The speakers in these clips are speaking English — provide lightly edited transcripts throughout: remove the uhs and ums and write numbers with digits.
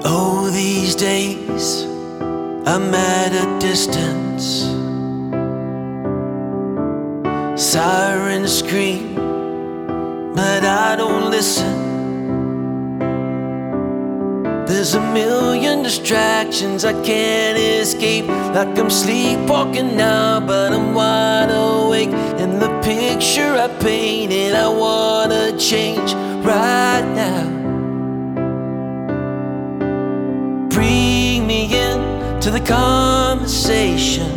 Oh, these days I'm at a distance. Sirens scream, but I don't listen. There's a million distractions I can't escape. Like I'm sleepwalking now, but I'm wide awake. And the picture I painted, I wanna change right now. Bring me in to the conversation.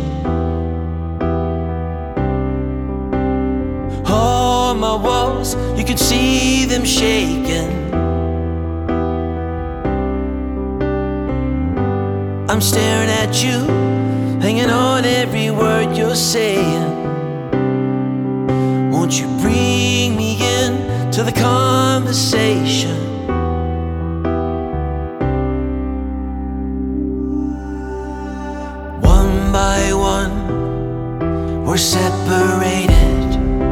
All my walls, you can see them shaking. I'm staring at you, hanging on every word you're saying. Won't you bring me in to the conversation? One by one, we're separated.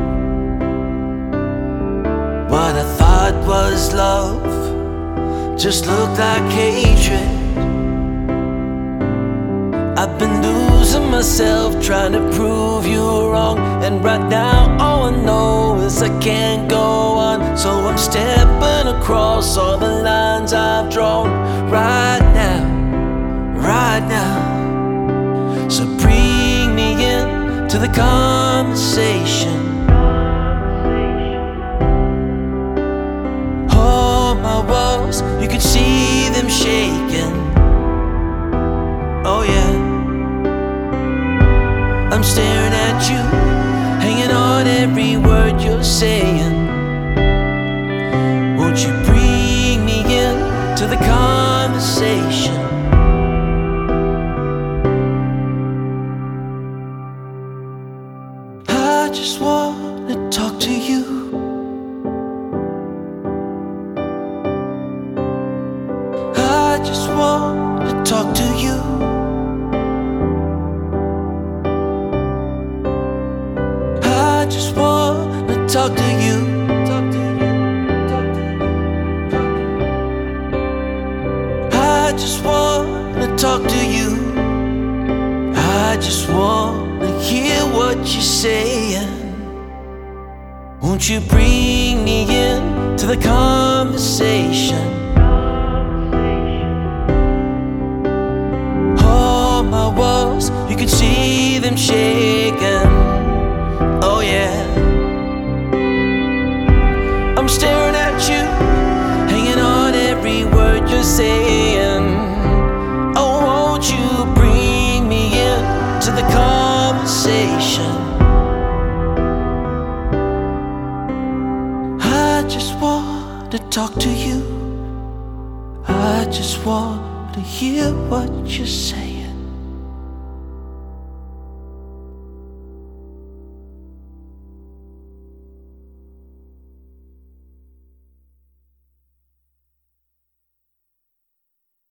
What I thought was love just looked like hatred. I've been losing myself trying to prove you wrong. And right now all I know is I can't go on. So I'm stepping across all the lines I've drawn right now, right now. So bring me in to the conversation. All my walls, you can see them shaking. Oh yeah, I'm staring at you, hanging on every word you're saying. Won't you bring me in to the conversation? I just wanna talk to you. I just wanna talk to you. I just wanna talk to you. I just wanna talk to you. I just wanna hear what you're saying. Won't you bring me in to the conversation? All my walls, you can see them shaking. Oh yeah, I'm staring at you, hanging on every word you're saying. Oh, won't you bring me in to the conversation? I just want to talk to you. I just want to hear what you say.